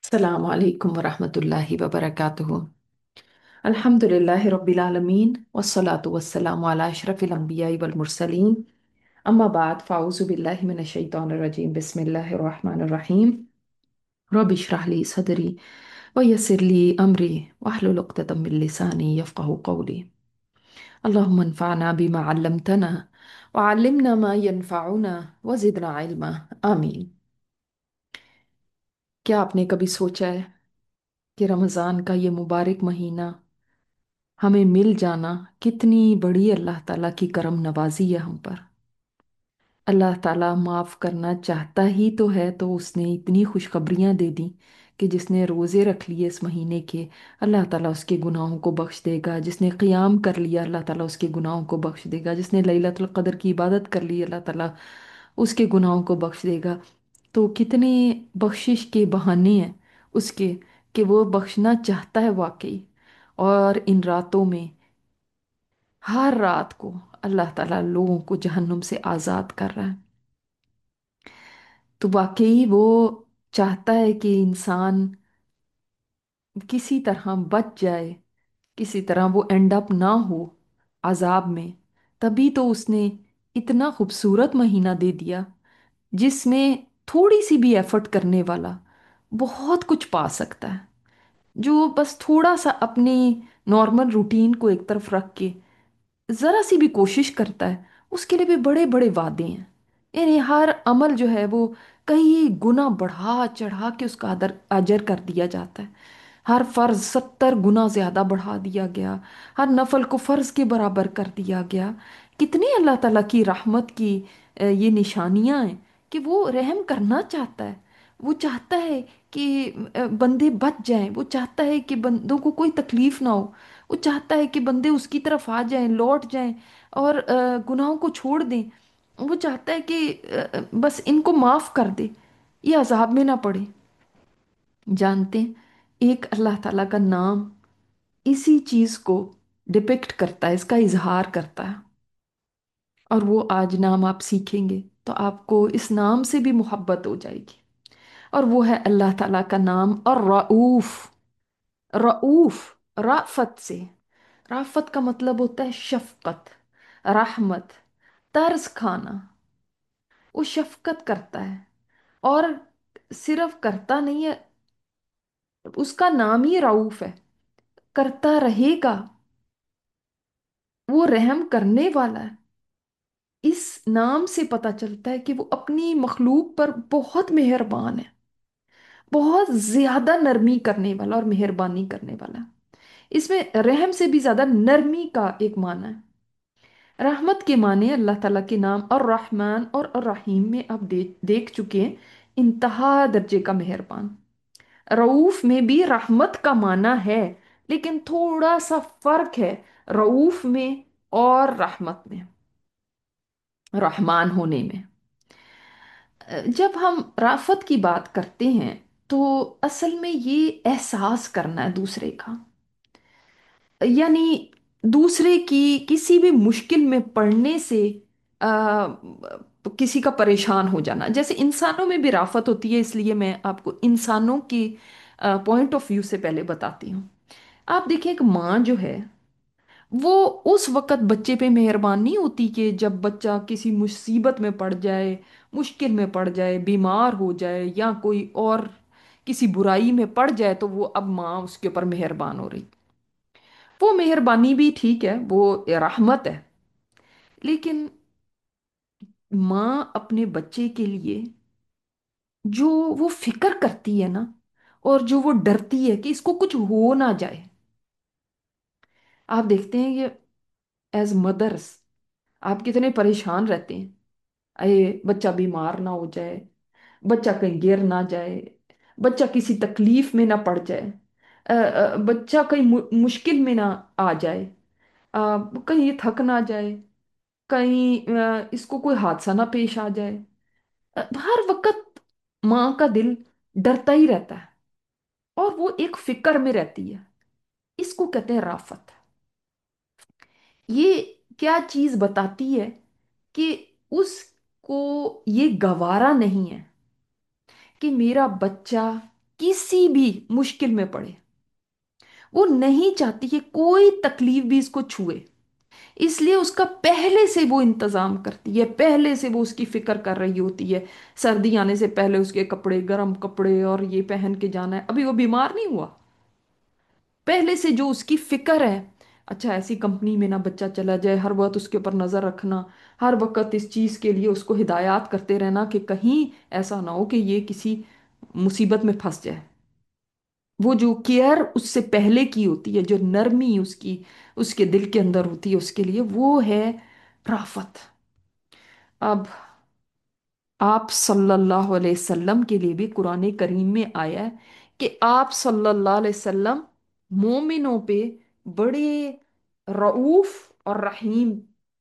السلام علیکم ورحمۃ اللہ وبرکاتہ۔ الحمد للہ رب العالمین والصلاة والسلام علی اشرف الانبیاء والمرسلین، اما بعد فاعوذ باللہ من الشیطان الرجیم، بسم اللہ الرحمن الرحیم۔ رب اشرح لی صدری ویسر لی امری واحلل عقدۃ من لسانی یفقہوا قولی۔ اللہم انفعنا بما علمتنا وعلمنا ما ينفعنا وزدنا علما، آمین۔ کیا آپ نے کبھی سوچا ہے کہ رمضان کا یہ مبارک مہینہ ہمیں مل جانا کتنی بڑی اللہ تعالیٰ کی کرم نوازی ہے ہم پر؟ اللہ تعالیٰ معاف کرنا چاہتا ہی تو ہے، تو اس نے اتنی خوشخبریاں دے دی کہ جس نے روزے رکھ لیے اس مہینے کے، اللہ تعالیٰ اس کے گناہوں کو بخش دے گا۔ جس نے قیام کر لیا، اللہ تعالیٰ اس کے گناہوں کو بخش دے گا۔ جس نے لیلۃ القدر کی عبادت کر لی، اللہ تعالیٰ اس کے گناہوں کو بخش دے گا۔ تو کتنے بخشش کے بہانے ہیں اس کے کہ وہ بخشنا چاہتا ہے واقعی۔ اور ان راتوں میں، ہر رات کو اللہ تعالیٰ لوگوں کو جہنم سے آزاد کر رہا ہے۔ تو واقعی وہ چاہتا ہے کہ انسان کسی طرح بچ جائے، کسی طرح وہ اینڈ اپ نہ ہو عذاب میں۔ تبھی تو اس نے اتنا خوبصورت مہینہ دے دیا جس میں تھوڑی سی بھی ایفرٹ کرنے والا بہت کچھ پا سکتا ہے۔ جو بس تھوڑا سا اپنی نارمل روٹین کو ایک طرف رکھ کے ذرا سی بھی کوشش کرتا ہے، اس کے لیے بھی بڑے بڑے وعدے ہیں۔ یعنی ہر عمل جو ہے وہ کئی گنا بڑھا چڑھا کے اس کا اجر کر دیا جاتا ہے۔ ہر فرض 70 گنا زیادہ بڑھا دیا گیا، ہر نفل کو فرض کے برابر کر دیا گیا۔ کتنی اللہ تعالیٰ کی رحمت کی یہ نشانیاں ہیں کہ وہ رحم کرنا چاہتا ہے۔ وہ چاہتا ہے کہ بندے بچ جائیں، وہ چاہتا ہے کہ بندوں کو کوئی تکلیف نہ ہو، وہ چاہتا ہے کہ بندے اس کی طرف آ جائیں، لوٹ جائیں اور گناہوں کو چھوڑ دیں۔ وہ چاہتا ہے کہ بس ان کو معاف کر دے، یہ عذاب میں نہ پڑے۔ جانتے ہیں، ایک اللہ تعالیٰ کا نام اسی چیز کو ڈپکٹ کرتا ہے، اس کا اظہار کرتا ہے۔ اور وہ آج نام آپ سیکھیں گے تو آپ کو اس نام سے بھی محبت ہو جائے گی، اور وہ ہے اللہ تعالیٰ کا نام الرؤوف۔ رؤوف، رافت سے، رافت کا مطلب ہوتا ہے شفقت، رحمت، ترس کھانا۔ وہ شفقت کرتا ہے، اور صرف کرتا نہیں ہے، اس کا نام ہی رؤوف ہے، کرتا رہے گا، وہ رحم کرنے والا ہے۔ اس نام سے پتہ چلتا ہے کہ وہ اپنی مخلوق پر بہت مہربان ہے، بہت زیادہ نرمی کرنے والا اور مہربانی کرنے والا۔ اس میں رحم سے بھی زیادہ نرمی کا ایک معنی ہے۔ رحمت کے معنی اللہ تعالیٰ کے نام الرحمن اور الرحیم میں آپ دیکھ چکے ہیں، انتہا درجے کا مہربان۔ رعوف میں بھی رحمت کا معنی ہے، لیکن تھوڑا سا فرق ہے رعوف میں اور رحمت میں، رحمان ہونے میں۔ جب ہم رافت کی بات کرتے ہیں تو اصل میں یہ احساس کرنا ہے دوسرے کا، یعنی دوسرے کی کسی بھی مشکل میں پڑنے سے آ، کسی کا پریشان ہو جانا۔ جیسے انسانوں میں بھی رافت ہوتی ہے، اس لیے میں آپ کو انسانوں کی پوائنٹ آف ویو سے پہلے بتاتی ہوں۔ آپ دیکھیں، ایک ماں جو ہے وہ اس وقت بچے پہ مہربان نہیں ہوتی کہ جب بچہ کسی مصیبت میں پڑ جائے، مشکل میں پڑ جائے، بیمار ہو جائے یا کوئی اور کسی برائی میں پڑ جائے تو وہ اب ماں اس کے اوپر مہربان ہو رہی۔ وہ مہربانی بھی ٹھیک ہے، وہ رحمت ہے، لیکن ماں اپنے بچے کے لیے جو وہ فکر کرتی ہے نا، اور جو وہ ڈرتی ہے کہ اس کو کچھ ہو نہ جائے۔ آپ دیکھتے ہیں کہ ایز مدرس آپ کتنے پریشان رہتے ہیں، اے بچہ بیمار نہ ہو جائے، بچہ کہیں گر نہ جائے، بچہ کسی تکلیف میں نہ پڑ جائے، بچہ کہیں مشکل میں نہ آ جائے، کہیں یہ تھک نہ جائے، کہیں اس کو کوئی حادثہ نہ پیش آ جائے۔ ہر وقت ماں کا دل ڈرتا ہی رہتا ہے، اور وہ ایک فکر میں رہتی ہے۔ اس کو کہتے ہیں رافت۔ یہ کیا چیز بتاتی ہے کہ اس کو یہ گوارا نہیں ہے کہ میرا بچہ किसी भी मुश्किल में पड़े, वो नहीं चाहती कि कोई तकलीफ भी इसको छुए। इसलिए उसका पहले से वो इंतजाम करती है, पहले से वो उसकी फिक्र कर रही होती है। सर्दी आने से पहले उसके कपड़े, गर्म कपड़े और ये पहन के जाना है। अभी वो बीमार नहीं हुआ, पहले से जो उसकी फिक्र है। अच्छा, ऐसी कंपनी में ना बच्चा चला जाए, हर वक्त उसके ऊपर नजर रखना, हर वक्त इस चीज के लिए उसको हिदायत करते रहना कि कहीं ऐसा ना हो कि ये किसी मुसीबत में फंस जाए। वो जो केयर उससे पहले की होती है, जो नरमी उसकी उसके दिल के अंदर होती है उसके लिए, वो है राफत। अब आप सल्लल्लाहु अलैहि वसल्लम के लिए भी कुरान करीम में आया है कि आप सल्लल्लाहु अलैहि वसल्लम मोमिनों पे बड़े रऊफ और रहीम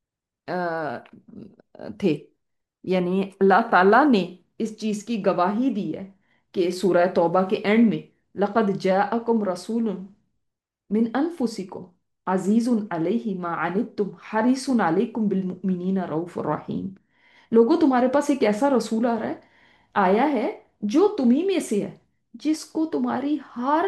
थे। यानी अल्लाह ताला ने इस चीज की गवाही दी है कि सूरह तौबा के एंड में, लक़द जाअकुम रसूलुन मिन अनफुसिकुम अजीजुन अलैहि मा अनित्तुम हरीसुन अलैकुम बिल मुमिनीना रऊफुर रहीम। लोगों, तुम्हारे पास एक ऐसा रसूल आ रहा है, आया है, जो तुम्ही में से है, जिसको तुम्हारी हर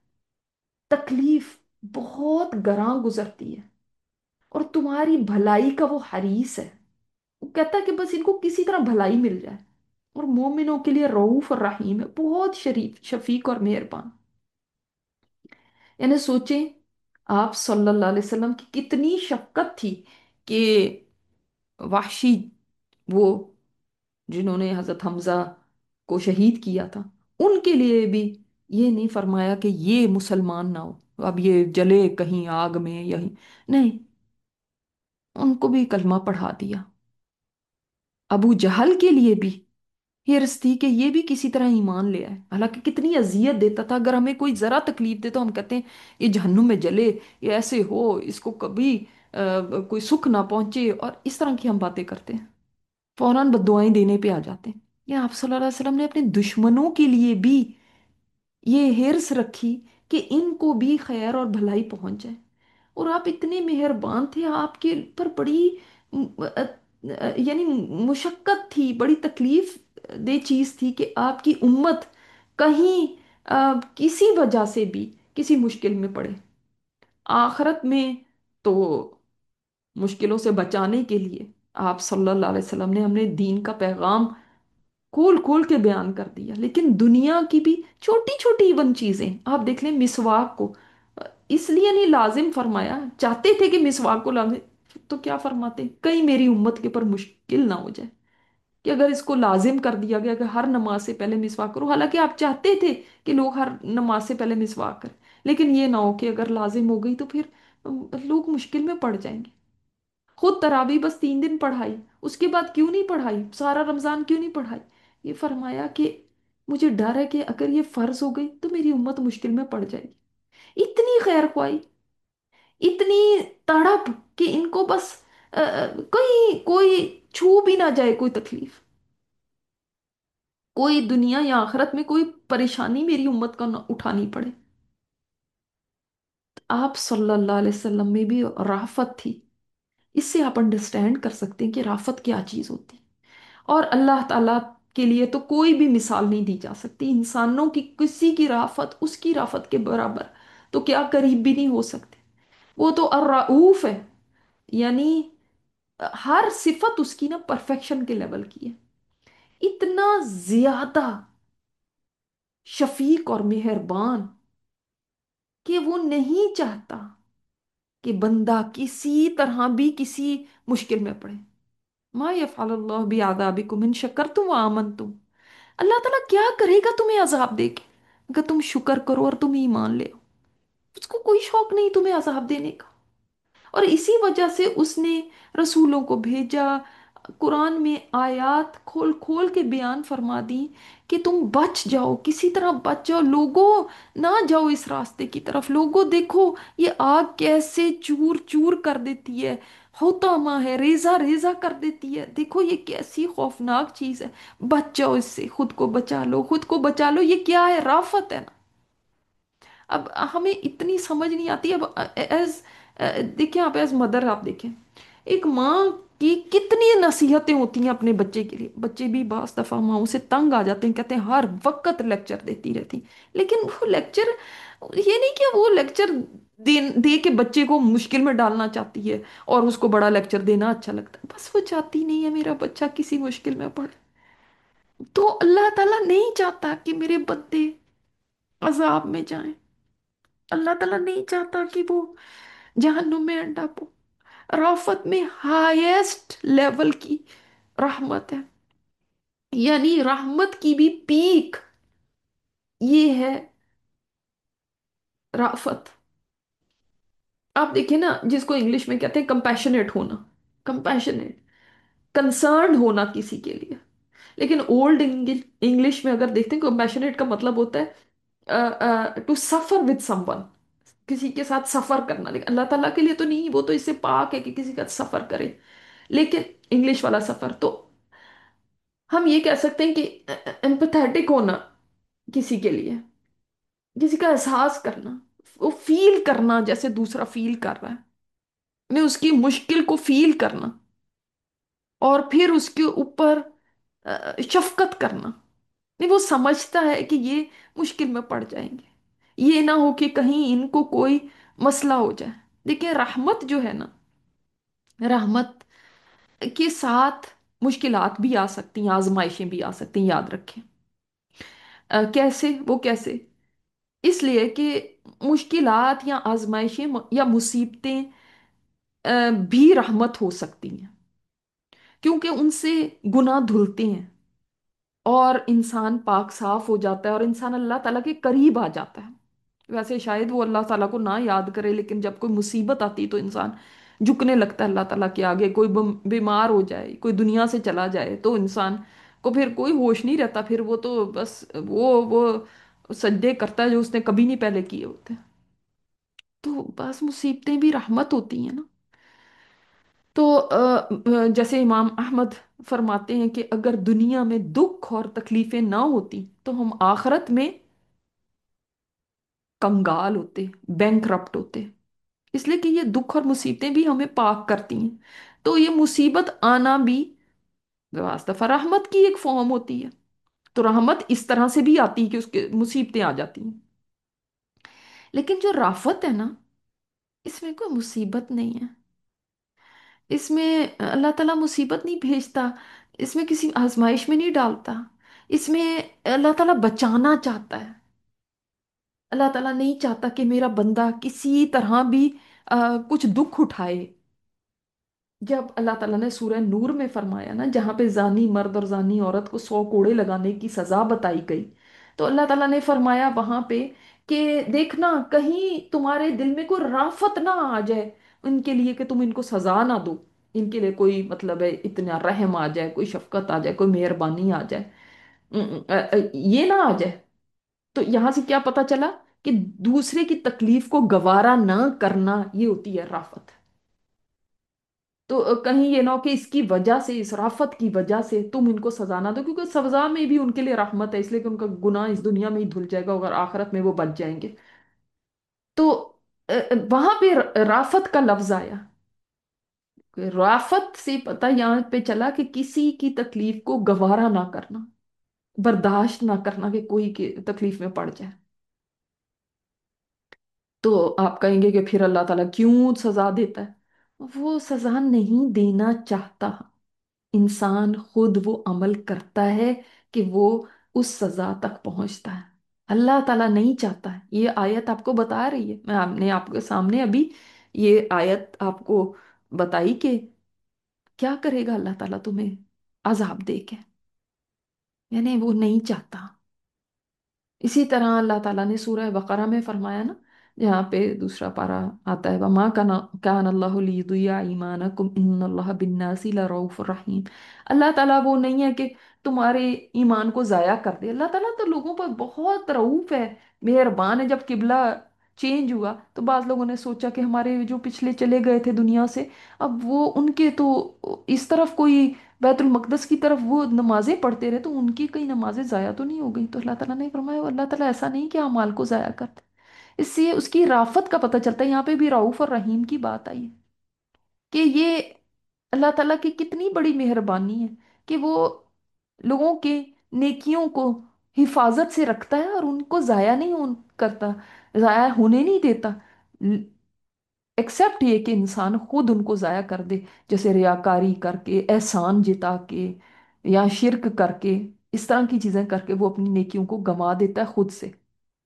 तकलीफ बहुत गरां गुजरती है, और तुम्हारी भलाई का वो हरीस है। वो कहता है कि बस इनको किसी तरह भलाई मिल जाए। और मोमिनों के लिए रऊफ और रहीम है, बहुत शरीफ, शफीक और मेहरबान। यानी सोचें, आप सल्लल्लाहु अलैहि वसल्लम की कितनी शफकत थी कि वाहशी, वो जिन्होंने हजरत हमजा को शहीद किया था, उनके लिए भी ये नहीं फरमाया कि ये मुसलमान ना हो, अब ये जले कहीं आग में यही, नहीं, उनको भी कलमा पढ़ा दिया। अबू जहल के लिए भी हिर्स थी कि ये भी किसी तरह ईमान ले आए, हालांकि कितनी अजियत देता था। अगर हमें कोई जरा तकलीफ दे तो हम कहते हैं ये जहन्नुम में जले, ये ऐसे हो, इसको कभी कोई सुख ना पहुंचे, और इस तरह की हम बातें करते हैं, फौरन बद्दुआएं देने पे आ जाते हैं। ये आप सल्लल्लाहु अलैहि वसल्लम ने अपने दुश्मनों के लिए भी ये हिर्स रखी कि इनको भी खैर और भलाई पहुंच जाए। और आप इतने मेहरबान थे, आपके पर बड़ी यानी मुशक्कत थी, बड़ी तकलीफ दे चीज थी कि आपकी उम्मत कहीं किसी वजह से भी किसी मुश्किल में पड़े। आखिरत में तो मुश्किलों से बचाने के लिए आप सल्लल्लाहु अलैहि वसल्लम ने हमने दीन का पैगाम खोल खोल के बयान कर दिया। लेकिन दुनिया की भी छोटी छोटी इवन चीजें आप देख लें, मिसवाक को इसलिए नहीं लाजिम फरमाया, चाहते थे कि मिसवाक को लाजिम, तो क्या फरमाते, कहीं मेरी उम्मत के ऊपर मुश्किल ना हो जाए कि अगर इसको लाजिम कर दिया गया कि हर नमाज से पहले मिसवाक करो, हालांकि आप चाहते थे कि लोग हर नमाज से पहले मिसवाक करें, लेकिन ये ना हो कि अगर लाजिम हो गई तो फिर लोग मुश्किल में पड़ जाएंगे। खुद तरावी बस 3 दिन पढ़ाई, उसके बाद क्यों नहीं पढ़ाई, सारा रमजान क्यों नहीं पढ़ाई? ये फरमाया कि मुझे डर है कि अगर ये फर्ज हो गई तो मेरी उम्मत मुश्किल में पड़ जाएगी। इतनी खैर ख्वाही, इतनी तड़प कि इनको बस कोई कोई छू भी ना जाए, कोई तकलीफ, कोई दुनिया या आखिरत में कोई परेशानी मेरी उम्मत का ना उठानी पड़े। आप सल्लल्लाहु अलैहि वसल्लम में भी राफत थी। इससे आप अंडरस्टैंड कर सकते हैं कि राफत क्या चीज होती है। और अल्लाह ताला के लिए तो कोई भी मिसाल नहीं दी जा सकती। इंसानों की किसी की राफत उसकी राफत के बराबर तो क्या करीब भी नहीं हो सकते। वो तो अर्रऊफ है, यानी हर सिफत उसकी ना परफेक्शन के लेवल की है। इतना ज्यादा शफीक और मेहरबान कि वो नहीं चाहता कि बंदा किसी तरह भी किसी मुश्किल में पड़े। मा यफ़अलुल्लाहु बिअज़ाबिकुम इन शकरतुम व आमनतुम। अल्लाह ताला क्या करेगा तुम्हें अजाब देके, अगर तुम शुक्र करो और तुम ईमान ले आओ। उसको कोई शौक नहीं तुम्हें अजाब देने का। और इसी वजह से उसने रसूलों को भेजा, कुरान में आयत खोल खोल के बयान फरमा दी कि तुम बच जाओ, किसी तरह बच जाओ, लोगों ना जाओ इस रास्ते की तरफ। लोगों देखो, ये आग कैसे चूर चूर कर देती है, होतामा है, रेजा रेजा कर देती है, देखो ये कैसी खौफनाक चीज है, बच जाओ इससे, खुद को बचा लो, खुद को बचा लो। ये क्या है, राफत है ना। अब हमें इतनी समझ नहीं आती। अब एज देखिए, आप एज मदर आप देखें, एक माँ کہ کتنی نصیحتیں ہوتی ہیں اپنے بچے کے لیے، بچے بھی بعض دفعہ ماؤں سے تنگ آ جاتے ہیں، کہتے ہیں ہر وقت لیکچر دیتی رہتی، لیکن وہ لیکچر، یہ نہیں کہ وہ لیکچر دے کے بچے کو مشکل میں ڈالنا چاہتی ہے اور اس کو بڑا لیکچر دینا اچھا لگتا ہے، بس وہ چاہتی نہیں ہے میرا بچہ کسی مشکل میں پڑے۔ تو اللہ تعالیٰ نہیں چاہتا کہ میرے بندے عذاب میں جائیں، اللہ تعالیٰ نہیں چاہتا کہ وہ جہنم میں انڈا پو۔ رافت میں ہائیسٹ لیول کی رحمت ہے، یعنی رحمت کی بھی پیک یہ ہے رافت۔ آپ دیکھیں نا، جس کو انگلش میں کہتے ہیں کمپیشنیٹ ہونا، کمپیشنیٹ، کنسرنڈ ہونا کسی کے لیے، لیکن اولڈ انگلش میں اگر دیکھتے ہیں کمپیشنیٹ کا مطلب ہوتا ہے to suffer with some one, کسی کے ساتھ سفر کرنا، لیکن اللہ تعالیٰ کے لیے تو نہیں، وہ تو اس سے پاک ہے کہ کسی کا سفر کرے، لیکن انگلش والا سفر تو ہم یہ کہہ سکتے ہیں کہ امپتھیٹک ہونا کسی کے لیے، کسی کا احساس کرنا، وہ فیل کرنا جیسے دوسرا فیل کر رہا ہے، میں اس کی مشکل کو فیل کرنا اور پھر اس کے اوپر شفقت کرنا، نہیں وہ سمجھتا ہے کہ یہ مشکل میں پڑ جائیں گے، یہ نہ ہو کہ کہیں ان کو کوئی مسئلہ ہو جائے۔ دیکھیں رحمت جو ہے نا، رحمت کے ساتھ مشکلات بھی آ سکتی ہیں، آزمائشیں بھی آ سکتی ہیں، یاد رکھیں۔ کیسے؟ وہ کیسے؟ اس لیے کہ مشکلات یا آزمائشیں یا مصیبتیں بھی رحمت ہو سکتی ہیں، کیونکہ ان سے گناہ دھلتے ہیں اور انسان پاک صاف ہو جاتا ہے اور انسان اللہ تعالیٰ کے قریب آ جاتا ہے۔ ویسے شاید وہ اللہ تعالیٰ کو نہ یاد کرے، لیکن جب کوئی مصیبت آتی تو انسان جھکنے لگتا ہے اللہ تعالیٰ کے آگے، کوئی بیمار ہو جائے، کوئی دنیا سے چلا جائے تو انسان کو پھر کوئی ہوش نہیں رہتا، پھر وہ تو بس وہ سجدے کرتا ہے جو اس نے کبھی نہیں پہلے کیے ہوتے۔ تو بس مصیبتیں بھی رحمت ہوتی ہیں نا۔ تو جیسے امام احمد فرماتے ہیں کہ اگر دنیا میں دکھ اور تکلیفیں نہ ہوتی تو ہم آخرت میں کنگال ہوتے، بینک رپٹ ہوتے، اس لیے کہ یہ دکھ اور مصیبتیں بھی ہمیں پاک کرتی ہیں۔ تو یہ مصیبت آنا بھی بعض دفعہ رحمت کی ایک فارم ہوتی ہے، تو رحمت اس طرح سے بھی آتی ہے کہ اس کے مصیبتیں آ جاتی ہیں، لیکن جو رافت ہے نا، اس میں کوئی مصیبت نہیں ہے، اس میں اللہ تعالیٰ مصیبت نہیں بھیجتا، اس میں کسی آزمائش میں نہیں ڈالتا، اس میں اللہ تعالیٰ بچانا چاہتا ہے۔ اللہ تعالیٰ نہیں چاہتا کہ میرا بندہ کسی طرح بھی کچھ دکھ اٹھائے۔ جب اللہ تعالیٰ نے سورہ نور میں فرمایا نا، جہاں پہ زانی مرد اور زانی عورت کو 100 کوڑے لگانے کی سزا بتائی گئی، تو اللہ تعالیٰ نے فرمایا وہاں پہ کہ دیکھنا کہیں تمہارے دل میں کوئی رافت نہ آ جائے ان کے لیے، کہ تم ان کو سزا نہ دو، ان کے لیے کوئی مطلب ہے اتنا رحم آ جائے، کوئی شفقت آ جائے، کوئی مہربانی آ جائے، یہ نہ آ جائے۔ تو یہاں سے کیا پتا چلا کہ دوسرے کی تکلیف کو گوارا نہ کرنا یہ ہوتی ہے رافت۔ تو کہیں یہ نہ ہو کہ اس کی وجہ سے، اس رافت کی وجہ سے تم ان کو سزا نہ دو، کیونکہ سزا میں بھی ان کے لیے رحمت ہے، اس لیے کہ ان کا گناہ اس دنیا میں ہی دھل جائے گا اور آخرت میں وہ بچ جائیں گے۔ تو وہاں پہ رافت کا لفظ آیا، کہ رافت سے پتہ یہاں پہ چلا کہ کسی کی تکلیف کو گوارا نہ کرنا، برداشت نہ کرنا کہ کوئی کی تکلیف میں پڑ جائے۔ تو آپ کہیں گے کہ پھر اللہ تعالیٰ کیوں سزا دیتا ہے؟ وہ سزا نہیں دینا چاہتا، انسان خود وہ عمل کرتا ہے کہ وہ اس سزا تک پہنچتا ہے۔ اللہ تعالیٰ نہیں چاہتا ہے، یہ آیت آپ کو بتا رہی ہے، میں آپ نے آپ کے سامنے ابھی یہ آیت آپ کو بتائی کہ کیا کرے گا اللہ تعالیٰ تمہیں عذاب دے کے، یعنی وہ نہیں چاہتا۔ اسی طرح اللہ تعالیٰ نے سورہ بقرہ میں فرمایا نا، جہاں پہ دوسرا پارا آتا ہے، وَمَا كَانَ اللَّهُ لِيُضِيعَ إِيمَانَكُمْ إِنَّ اللَّهَ بِالنَّاسِ لَرَءُوفٌ رَحِيمٌ۔ اللہ تعالیٰ وہ نہیں ہے کہ تمہارے ایمان کو ضائع کر دے، اللہ تعالیٰ تو لوگوں پر بہت رعوف ہے، مہربان ہے۔ جب قبلہ چینج ہوا تو بعض لوگوں نے سوچا کہ ہمارے جو پچھلے چلے گئے تھے دنیا سے، اب وہ ان کے تو اس طرف کوئی بیت المقدس کی طرف وہ نمازیں پڑھتے رہے، تو ان کی کئی نمازیں ضائع تو نہیں ہو گئی؟ تو اللہ تعالیٰ نے فرمایا اللہ تعالیٰ ایسا نہیں کہ اعمال کو ضائع کرتے۔ اس سے اس کی رافت کا پتہ چلتا ہے، یہاں پہ بھی رعوف اور رحیم کی بات آئی ہے کہ یہ अल्लाह ताला की कितनी बड़ी मेहरबानी है कि वो लोगों के नेकियों को हिफाजत से रखता है और उनको जाया नहीं करता, जाया होने नहीं देता। एक्सेप्ट ये कि इंसान खुद उनको जाया कर दे, जैसे रियाकारी करके, एहसान जिता के, या शिरक करके, इस तरह की चीजें करके वो अपनी नेकियों को गंवा देता है खुद से।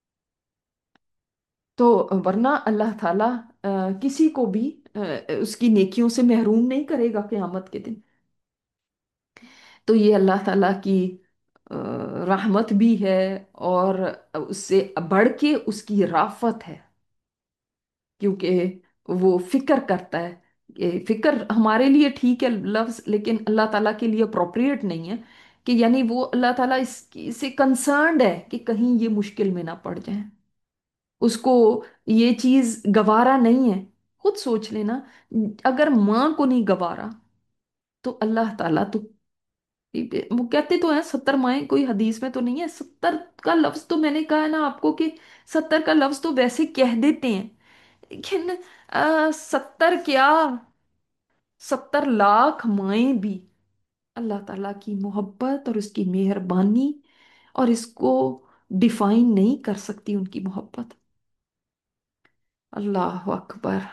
तो वरना अल्लाह ताला किसी को भी उसकी नेकियों से महरूम नहीं करेगा क़यामत के दिन। तो ये अल्लाह ताला की अ, रहमत भी है, और उससे बढ़ के उसकी राफत है, क्योंकि वो फिक्र करता है। ये फिक्र हमारे लिए ठीक है लफ्ज, लेकिन अल्लाह ताला के लिए अप्रोप्रिएट नहीं है। कि यानी वो अल्लाह ताला इससे कंसर्न्ड है कि कहीं ये मुश्किल में ना पड़ जाए, उसको ये चीज गवारा नहीं है। खुद सोच लेना, अगर माँ को नहीं गवारा तो अल्लाह ताला तो, वो कहते तो हैं 70 माएँ, कोई हदीस में तो नहीं है 70 का लफ्ज, तो मैंने कहा है ना आपको कि 70 का लफ्ज तो वैसे कह देते हैं, लेकिन 70 क्या, 70 लाख माएँ भी अल्लाह ताला की मोहब्बत और उसकी मेहरबानी और इसको डिफाइन नहीं कर सकती उनकी मोहब्बत। अल्लाह अकबर।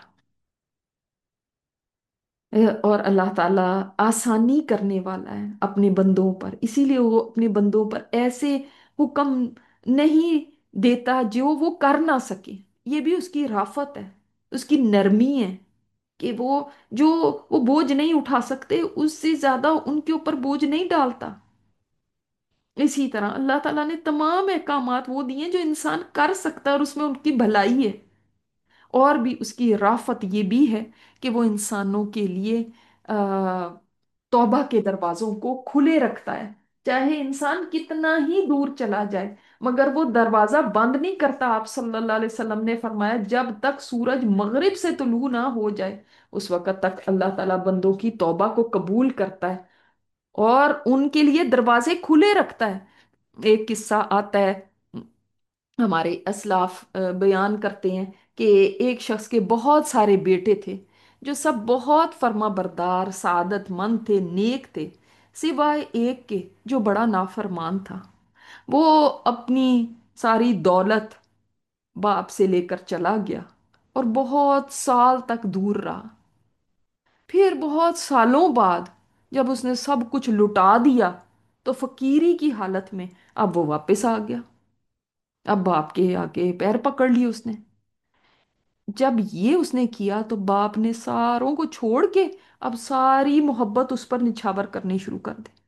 और अल्लाह ताला आसानी करने वाला है अपने बंदों पर, इसीलिए वो अपने बंदों पर ऐसे हुक्म नहीं देता जो वो कर ना सके। ये भी उसकी राफत है, उसकी नरमी है, कि वो जो वो बोझ नहीं उठा सकते उससे ज्यादा उनके ऊपर बोझ नहीं डालता। इसी तरह अल्लाह ताला ने तमाम अहकामात वो दिए जो इंसान कर सकता है और उसमें उनकी भलाई है। और भी उसकी राफत ये भी है कि वो इंसानों के लिए आ, तौबा के दरवाजों को खुले रखता है। चाहे इंसान कितना ही दूर चला जाए, मगर वो दरवाजा बंद नहीं करता। आप सल्लल्लाहु अलैहि वसल्लम ने फरमाया, जब तक सूरज मगरिब से तुलू ना हो जाए उस वक़्त तक अल्लाह ताला बंदों की तौबा को कबूल करता है और उनके लिए दरवाजे खुले रखता है। एक किस्सा आता है, हमारे असलाफ बयान करते हैं कि एक शख्स के बहुत सारे बेटे थे, जो सब बहुत फर्मा बरदार सआदतमंद थे, नेक थे, सिवाय एक के जो बड़ा नाफरमान था। वो अपनी सारी दौलत बाप से लेकर चला गया और बहुत साल तक दूर रहा। फिर बहुत सालों बाद जब उसने सब कुछ लुटा दिया तो फकीरी की हालत में अब वो वापस आ गया। अब बाप के आके पैर पकड़ लिए उसने। जब ये उसने किया तो बाप ने सारों को छोड़ के अब सारी मोहब्बत उस पर निछावर करनी शुरू कर दी।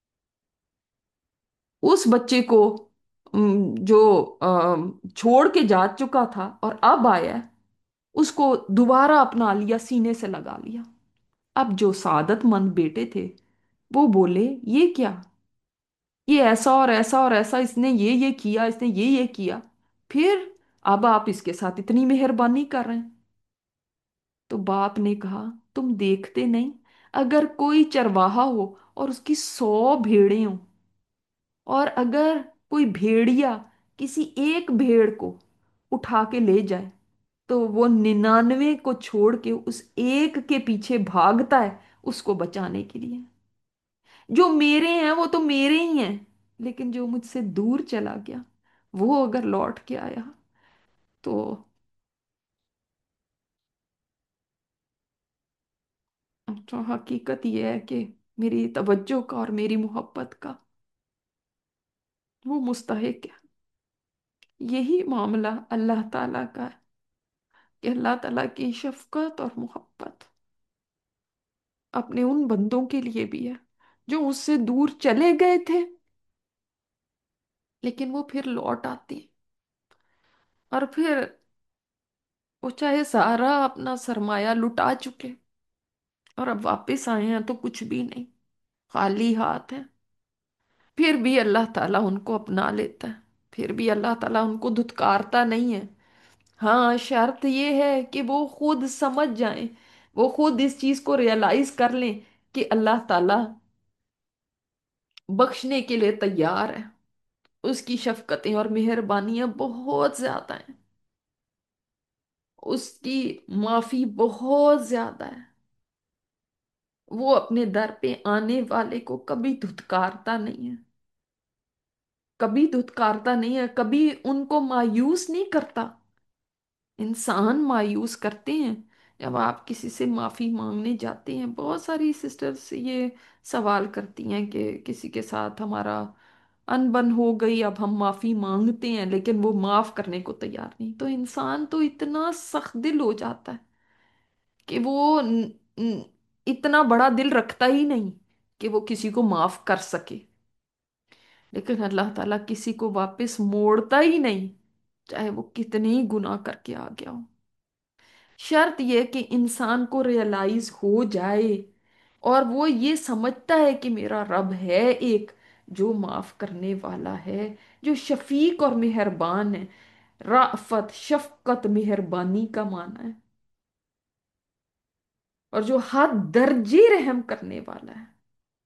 उस बच्चे को जो छोड़ के जा चुका था और अब आया है, उसको दोबारा अपना लिया, सीने से लगा लिया। अब जो सादतमंद बेटे थे वो बोले, ये क्या, ये ऐसा और ऐसा और ऐसा, इसने ये किया, इसने ये किया, फिर अब आप इसके साथ इतनी मेहरबानी कर रहे हैं। तो बाप ने कहा, तुम देखते नहीं, अगर कोई चरवाहा हो और उसकी 100 भेड़ें हों, और अगर कोई भेड़िया किसी एक भेड़ को उठा के ले जाए तो वो 99 को छोड़ के उस एक के पीछे भागता है उसको बचाने के लिए। जो मेरे हैं वो तो मेरे ही हैं, लेकिन जो मुझसे दूर चला गया वो अगर लौट के आया तो। तो हकीकत ये है कि मेरी तवज्जो का और मेरी मोहब्बत का वो मुस्तहिक है। यही मामला अल्लाह ताला का है कि अल्लाह ताला की शफकत और मोहब्बत अपने उन बंदों के लिए भी है जो उससे दूर चले गए थे, लेकिन वो फिर लौट आती हैं। और फिर वो चाहे सारा अपना सरमाया लुटा चुके और अब वापस आए हैं तो कुछ भी नहीं, खाली हाथ है, फिर भी अल्लाह ताला उनको अपना लेता है। फिर भी अल्लाह ताला उनको धुतकारता नहीं है। हाँ, शर्त ये है कि वो खुद समझ जाएं, वो खुद इस चीज को रियलाइज कर लें कि अल्लाह ताला बख्शने के लिए तैयार है। उसकी शफकतें और मेहरबानियां बहुत ज्यादा हैं, उसकी माफी बहुत ज्यादा है। وہ اپنے در پہ آنے والے کو کبھی دھتکارتا نہیں ہے، کبھی دھتکارتا نہیں ہے، کبھی ان کو مایوس نہیں کرتا۔ انسان مایوس کرتے ہیں جب آپ کسی سے معافی مانگنے جاتے ہیں۔ بہت ساری سسٹرز یہ سوال کرتی ہیں کہ کسی کے ساتھ ہمارا انبن ہو گئی، اب ہم معافی مانگتے ہیں لیکن وہ معاف کرنے کو تیار نہیں، تو انسان تو اتنا سخت دل ہو جاتا ہے کہ وہ ن- اتنا بڑا دل رکھتا ہی نہیں کہ وہ کسی کو معاف کر سکے۔ لیکن اللہ تعالیٰ کسی کو واپس موڑتا ہی نہیں، چاہے وہ کتنے ہی گناہ کر کے آ گیا ہو۔ شرط یہ کہ انسان کو ریئلائز ہو جائے اور وہ یہ سمجھتا ہے کہ میرا رب ہے ایک، جو معاف کرنے والا ہے، جو شفیق اور مہربان ہے۔ رافت، شفقت، مہربانی کا معنی ہے، اور جو حد درجے رحم کرنے والا ہے۔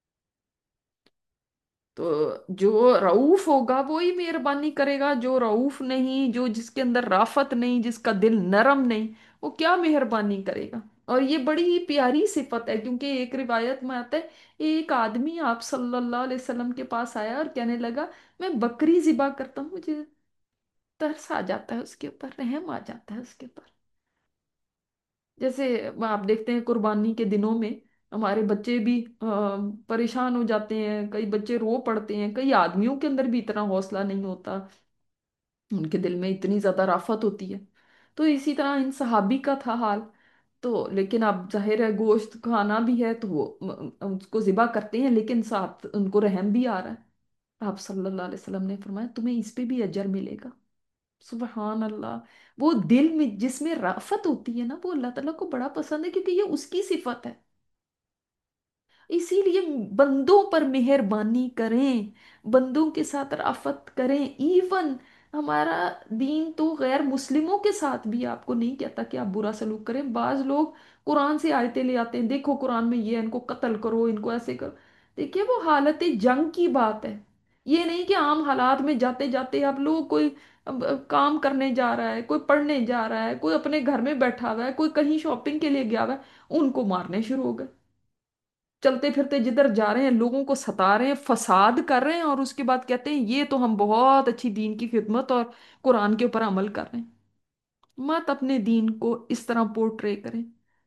تو جو رعوف ہوگا وہی مہربانی کرے گا، جو رعوف نہیں، جو جس کے اندر رافت نہیں، جس کا دل نرم نہیں، وہ کیا مہربانی کرے گا؟ اور یہ بڑی ہی پیاری صفت ہے، کیونکہ ایک روایت میں آتا ہے ایک آدمی آپ صلی اللہ علیہ وسلم کے پاس آیا اور کہنے لگا میں بکری ذبح کرتا ہوں، مجھے ترس آ جاتا ہے اس کے اوپر، رحم آ جاتا ہے اس کے اوپر۔ جیسے آپ دیکھتے ہیں قربانی کے دنوں میں ہمارے بچے بھی پریشان ہو جاتے ہیں، کئی بچے رو پڑتے ہیں، کئی آدمیوں کے اندر بھی اتنا حوصلہ نہیں ہوتا، ان کے دل میں اتنی زیادہ رافت ہوتی ہے۔ تو اسی طرح ان صحابی کا تھا حال۔ تو لیکن اب ظاہر ہے گوشت کھانا بھی ہے تو وہ اس کو ذبح کرتے ہیں، لیکن ساتھ ان کو رحم بھی آ رہا ہے۔ آپ صلی اللہ علیہ وسلم نے فرمایا تمہیں اس پہ بھی اجر ملے گا۔ سبحان اللہ! وہ دل میں جس میں رافت ہوتی ہے نا، وہ اللہ تعالیٰ کو بڑا پسند ہے، کیونکہ یہ اس کی صفت ہے۔ اسی لیے بندوں پر مہربانی کریں، بندوں کے ساتھ رافت کریں۔ ایون ہمارا دین تو غیر مسلموں کے ساتھ بھی آپ کو نہیں کہتا کہ آپ برا سلوک کریں۔ بعض لوگ قرآن سے آیتیں لے آتے ہیں، دیکھو قرآن میں یہ ہے، ان کو قتل کرو، ان کو ایسے کرو۔ دیکھیے وہ حالت جنگ کی بات ہے، یہ نہیں کہ عام حالات میں جاتے جاتے اب لوگ کوئی کام کرنے جا رہا ہے، کوئی پڑھنے جا رہا ہے، کوئی اپنے گھر میں بیٹھا ہوا ہے، کوئی کہیں شاپنگ کے لیے گیا ہوا ہے، ان کو مارنے شروع ہو گئے، چلتے پھرتے جدھر جا رہے ہیں لوگوں کو ستا رہے ہیں، فساد کر رہے ہیں، اور اس کے بعد کہتے ہیں یہ تو ہم بہت اچھی دین کی خدمت اور قرآن کے اوپر عمل کر رہے ہیں۔ مت اپنے دین کو اس طرح پورٹرے کریں۔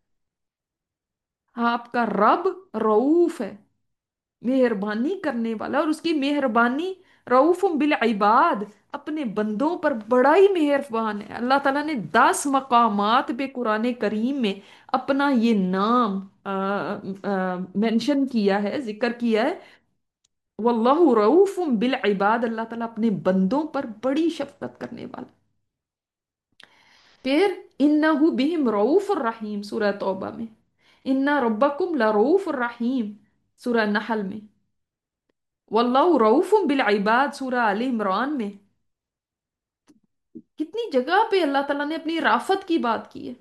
آپ کا رب رعوف ہے، مہربانی کرنے والا، اور اس کی مہربانی رعوف بالعباد، اپنے بندوں پر بڑا ہی مہربان ہے۔ اللہ تعالیٰ نے 10 مقامات پہ قرآن کریم میں اپنا یہ نام مینشن کیا ہے، ذکر کیا ہے، واللہ رعوف بالعباد، اللہ تعالیٰ اپنے بندوں پر بڑی شفقت کرنے والا۔ پھر انہو بہم رعوف الرحیم سورہ توبہ میں، انا ربکم لرعوف الرحیم سورہ نحل میں، واللہ رعوف بالعباد سورہ آل عمران میں، کتنی جگہ پہ اللہ تعالیٰ نے اپنی رافت کی بات کی ہے۔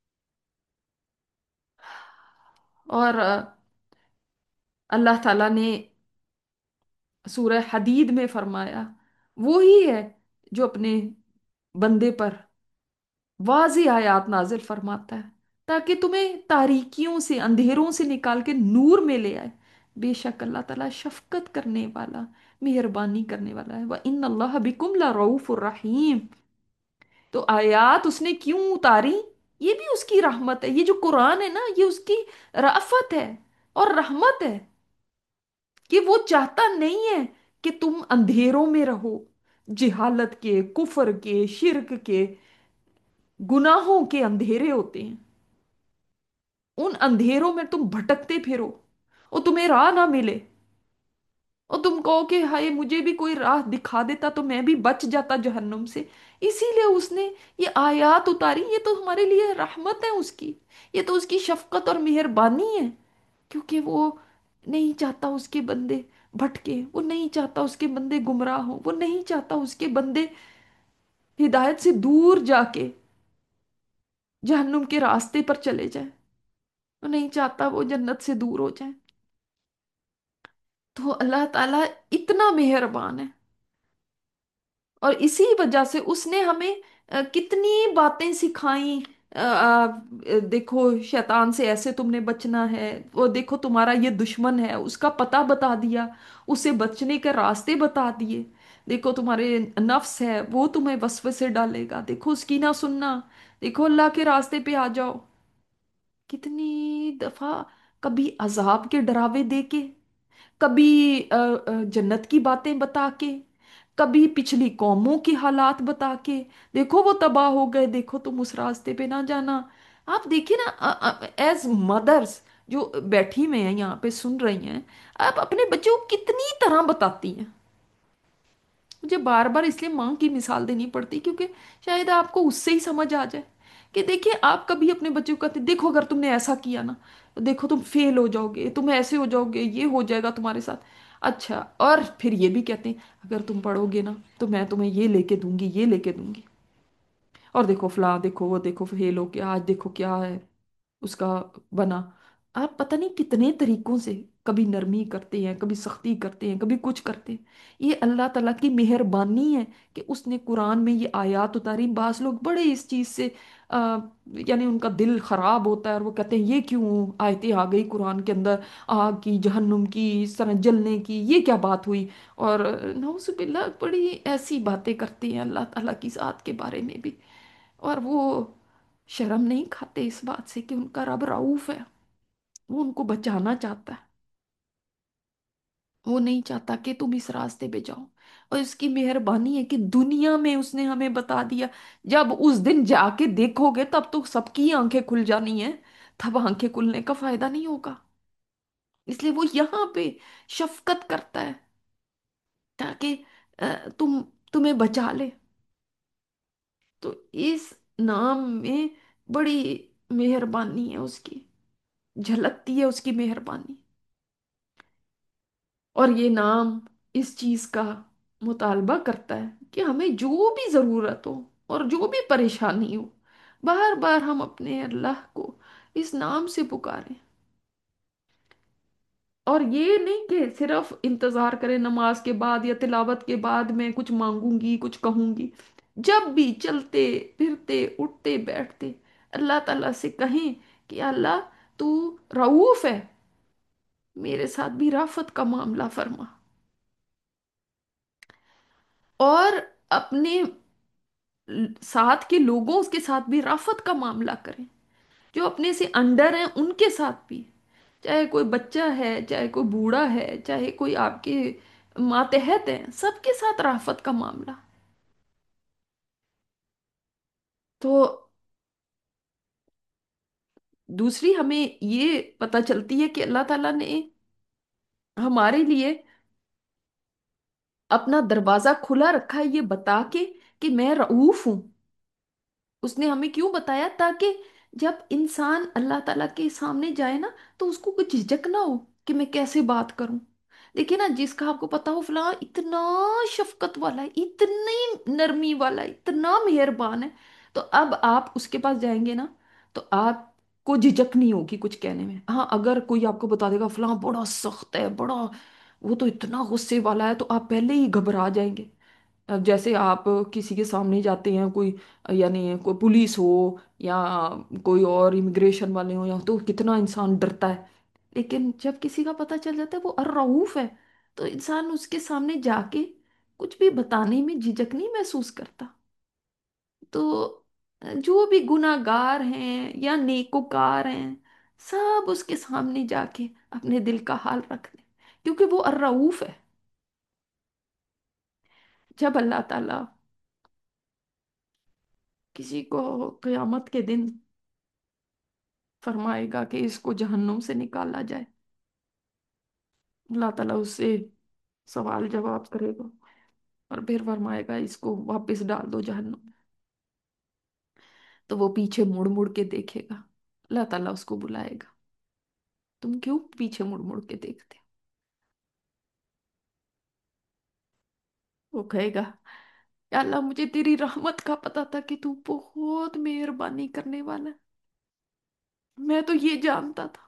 اور اللہ تعالیٰ نے سورہ حدید میں فرمایا وہی ہے جو اپنے بندے پر واضح آیات نازل فرماتا ہے تاکہ تمہیں تاریکیوں سے، اندھیروں سے نکال کے نور میں لے آئے۔ بے شک اللہ تعالیٰ شفقت کرنے والا، مہربانی کرنے والا ہے۔ وَإِنَّ اللَّهَ بِكُمْ لَرَءُوفٌ رَحِيمٌ۔ تو آیات اس نے کیوں اتاری؟ یہ بھی اس کی رحمت ہے، یہ جو قرآن ہے نا یہ اس کی رأفت ہے اور رحمت ہے، کہ وہ چاہتا نہیں ہے کہ تم اندھیروں میں رہو، جہالت کے، کفر کے، شرک کے، گناہوں کے اندھیرے ہوتے ہیں، ان اندھیروں میں تم بھٹکتے پھرو اور تمہیں راہ نہ ملے، اور تم کہو کہ ہائے مجھے بھی کوئی راہ دکھا دیتا تو میں بھی بچ جاتا جہنم سے۔ اسی لیے اس نے یہ آیات اتاری، یہ تو ہمارے لیے رحمت ہے اس کی، یہ تو اس کی شفقت اور مہربانی ہے، کیونکہ وہ نہیں چاہتا اس کے بندے بھٹکے، وہ نہیں چاہتا اس کے بندے گمراہ ہوں، وہ نہیں چاہتا اس کے بندے ہدایت سے دور جا کے جہنم کے راستے پر چلے جائیں، وہ نہیں چاہتا وہ جنت سے دور ہو جائیں۔ تو اللہ تعالیٰ اتنا مہربان ہے، اور اسی وجہ سے اس نے ہمیں کتنی باتیں سکھائیں، देखो शैतान से ऐसे तुमने बचना है, वो देखो तुम्हारा ये दुश्मन है उसका पता बता दिया, उसे बचने के रास्ते बता दिए। देखो तुम्हारे नफ्स है वो तुम्हें वसवसे डालेगा, देखो उसकी ना सुनना, देखो अल्लाह के रास्ते पे आ जाओ। कितनी दफा कभी अजाब के डरावे दे के, कभी जन्नत की बातें बता के, कभी पिछली कौमों की हालात बता के, देखो वो तबाह हो गए, देखो तुम उस रास्ते पे ना जाना। आप देखिए ना, एज मदर्स जो बैठी में हैं यहाँ पे सुन रही हैं, आप अपने बच्चों को कितनी तरह बताती हैं। मुझे बार बार इसलिए माँ की मिसाल देनी पड़ती क्योंकि शायद आपको उससे ही समझ आ जाए कि देखिए आप कभी अपने बच्चों को कहते देखो अगर तुमने ऐसा किया ना तो देखो तुम फेल हो जाओगे, तुम ऐसे हो जाओगे, ये हो जाएगा तुम्हारे साथ। अच्छा, और फिर ये भी कहते हैं अगर तुम पढ़ोगे ना तो मैं तुम्हें ये लेके दूंगी, ये लेके दूंगी। और देखो फलां, देखो वो, देखो फेल हो गया, आज देखो क्या है उसका बना। आप पता नहीं कितने तरीकों से कभी नरमी करते हैं, कभी सख्ती करते हैं, कभी कुछ करते हैं। ये अल्लाह ताला की मेहरबानी है कि उसने कुरान में ये आयत उतारी। बास लोग बड़े इस चीज़ से आ, यानी उनका दिल खराब होता है और वो कहते हैं ये क्यों आयतें आ गई कुरान के अंदर, आग की, जहन्नुम की, इस तरह जलने की, ये क्या बात हुई। और नौजुबिल्ला बड़ी ऐसी बातें करते हैं अल्लाह ताला की ज़ात के बारे में भी। और वो शर्म नहीं खाते इस बात से कि उनका रब रऊफ है, वो उनको बचाना चाहता है, वो नहीं चाहता कि तुम इस रास्ते पे जाओ। और इसकी मेहरबानी है कि दुनिया में उसने हमें बता दिया। जब उस दिन जाके देखोगे तब तो सबकी आंखें खुल जानी है, तब आंखें खुलने का फायदा नहीं होगा। इसलिए वो यहाँ पे शफकत करता है ताकि तुम्हें बचा ले। तो इस नाम में बड़ी मेहरबानी है उसकी, झलकती है उसकी मेहरबानी। और ये नाम इस चीज का मुतालबा करता है कि हमें जो भी जरूरत हो और जो भी परेशानी हो, बार बार हम अपने अल्लाह को इस नाम से पुकारें। और ये नहीं कि सिर्फ इंतजार करें नमाज के बाद या तिलावत के बाद मैं कुछ मांगूंगी, कुछ कहूंगी। जब भी चलते फिरते उठते बैठते अल्लाह ताला से कहें कि अल्लाह तू रऊफ है, मेरे साथ भी राफत का मामला फरमा। और अपने साथ के लोगों के साथ भी राफत का मामला करें, जो अपने से अंडर हैं उनके साथ भी, चाहे कोई बच्चा है, चाहे कोई बूढ़ा है, चाहे कोई आपके मातहत है, सबके साथ राफत का मामला। तो दूसरी हमें ये पता चलती है कि अल्लाह ताला ने हमारे लिए अपना दरवाजा खुला रखा है ये बता के कि मैं रऊफ हूं। उसने हमें क्यों बताया? ताकि जब इंसान अल्लाह ताला के सामने जाए ना तो उसको कुछ झिझक ना हो कि मैं कैसे बात करूं। देखिए ना, जिसका आपको पता हो फलां इतना शफकत वाला है, इतनी नरमी वाला है, इतना मेहरबान है, तो अब आप उसके पास जाएंगे ना तो आपको झिझक नहीं होगी कुछ कहने में। हाँ, अगर कोई आपको बता देगा फलां बड़ा सख्त है, बड़ा वो तो इतना गुस्से वाला है, तो आप पहले ही घबरा जाएंगे। अब जैसे आप किसी के सामने जाते हैं, कोई यानी कोई पुलिस हो या कोई और इमिग्रेशन वाले हो, या तो कितना इंसान डरता है। लेकिन जब किसी का पता चल जाता है वो अर्रऊफ है, तो इंसान उसके सामने जाके कुछ भी बताने में झिझक नहीं महसूस करता। तो जो भी गुनाहगार हैं या नेकोकार हैं, सब उसके सामने जाके अपने दिल का हाल रख दें, क्योंकि वो अर्रऊफ है। जब अल्लाह ताला किसी को कयामत के दिन फरमाएगा कि इसको जहन्नुम से निकाला जाए, अल्लाह ताला उससे सवाल जवाब करेगा और फिर फरमाएगा इसको वापस डाल दो जहन्नुम में। तो वो पीछे मुड़ मुड़ के देखेगा, अल्लाह ताला उसको बुलाएगा, तुम क्यों पीछे मुड़ मुड़ के देखते हो? वो कहेगा या अल्लाह मुझे तेरी रहमत का पता था कि तू बहुत मेहरबानी करने वाला है, मैं तो ये जानता था।